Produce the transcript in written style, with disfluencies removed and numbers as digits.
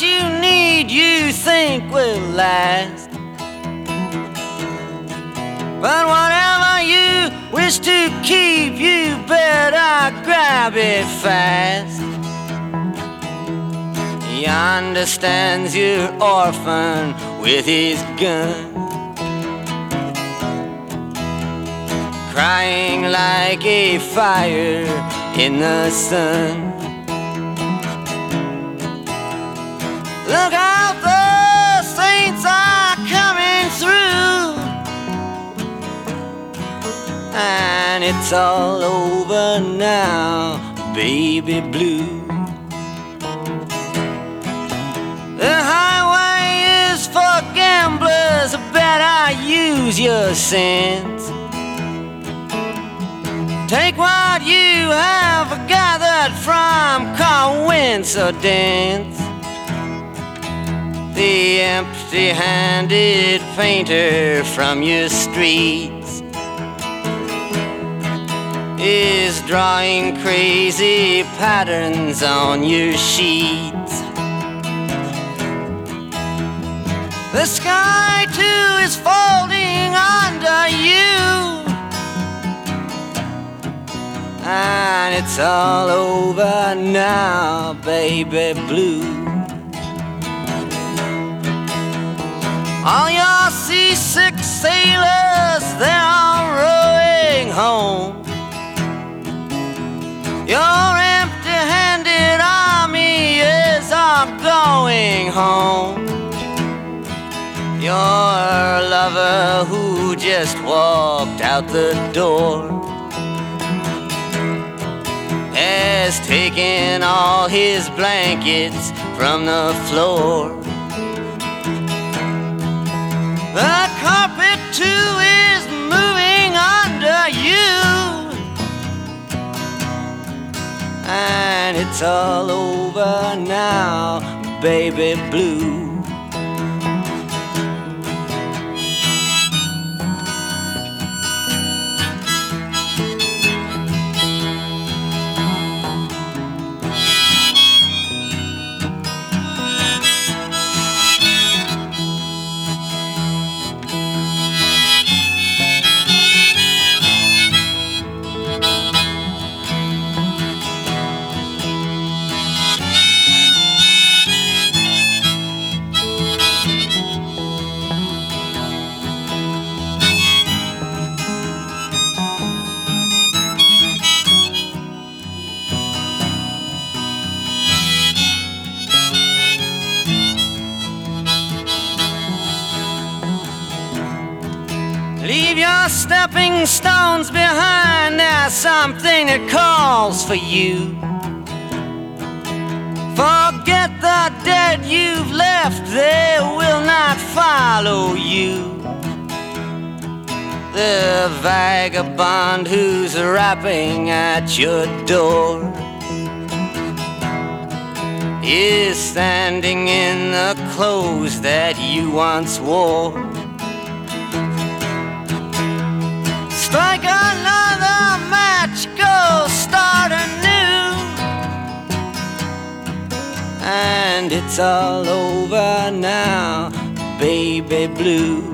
you need you think will last. But whatever you wish to keep, you better grab it fast. He understands you're orphan with his gun, crying like a fire in the sun. Look out, the saints are coming through, and it's all over now, baby blue. The highway is for gamblers, better use your sense. Take what you have gathered from coincidence. The empty-handed painter from your streets is drawing crazy patterns on your sheets. The sky too is folding under you, and it's all over now, baby blue. All your seasick sailors, they're all rowing home. Your empty-handed army is all going home. Your lover who just walked out the door has taken all his blankets from the floor. The carpet too is moving under you, and it's all over now, baby blue. Leave your stepping stones behind, there's something that calls for you. Forget the dead you've left, they will not follow you. The vagabond who's rapping at your door is standing in the clothes that you once wore. Strike another match, go start anew, and it's all over now, baby blue.